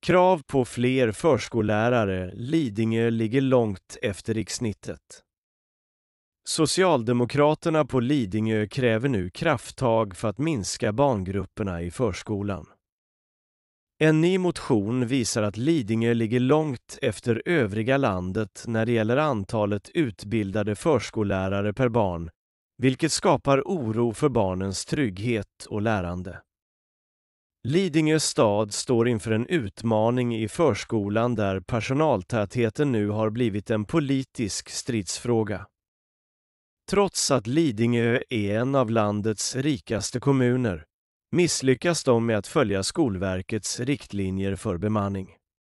Krav på fler förskollärare. Lidingö ligger långt efter rikssnittet. Socialdemokraterna på Lidingö kräver nu krafttag för att minska barngrupperna i förskolan. En ny motion visar att Lidingö ligger långt efter övriga landet när det gäller antalet utbildade förskollärare per barn, vilket skapar oro för barnens trygghet och lärande. Lidingö stad står inför en utmaning i förskolan där personaltätheten nu har blivit en politisk stridsfråga. Trots att Lidingö är en av landets rikaste kommuner misslyckas de med att följa Skolverkets riktlinjer för bemanning.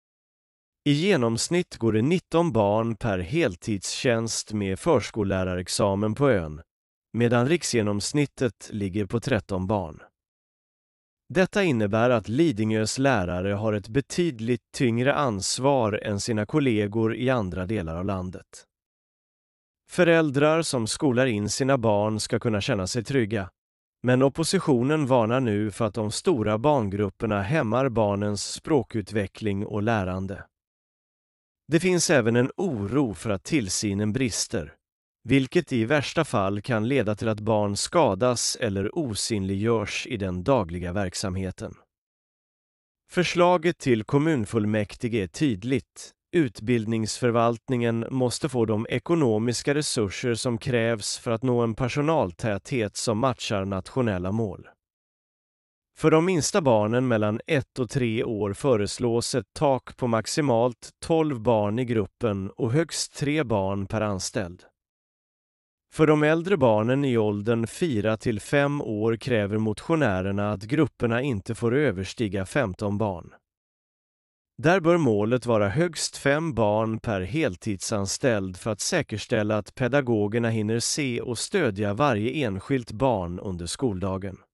I genomsnitt går det 19 barn per heltidstjänst med förskollärarexamen på ön, medan riksgenomsnittet ligger på 13 barn. Detta innebär att Lidingös lärare har ett betydligt tyngre ansvar än sina kollegor i andra delar av landet. Föräldrar som skolar in sina barn ska kunna känna sig trygga, men oppositionen varnar nu för att de stora barngrupperna hämmar barnens språkutveckling och lärande. Det finns även en oro för att tillsynen brister, vilket i värsta fall kan leda till att barn skadas eller osynliggörs i den dagliga verksamheten. Förslaget till kommunfullmäktige är tydligt. Utbildningsförvaltningen måste få de ekonomiska resurser som krävs för att nå en personaltäthet som matchar nationella mål. För de minsta barnen mellan 1 och 3 år föreslås ett tak på maximalt 12 barn i gruppen och högst 3 barn per anställd. För de äldre barnen i åldern 4 till 5 år kräver motionärerna att grupperna inte får överstiga 15 barn. Där bör målet vara högst 5 barn per heltidsanställd för att säkerställa att pedagogerna hinner se och stödja varje enskilt barn under skoldagen.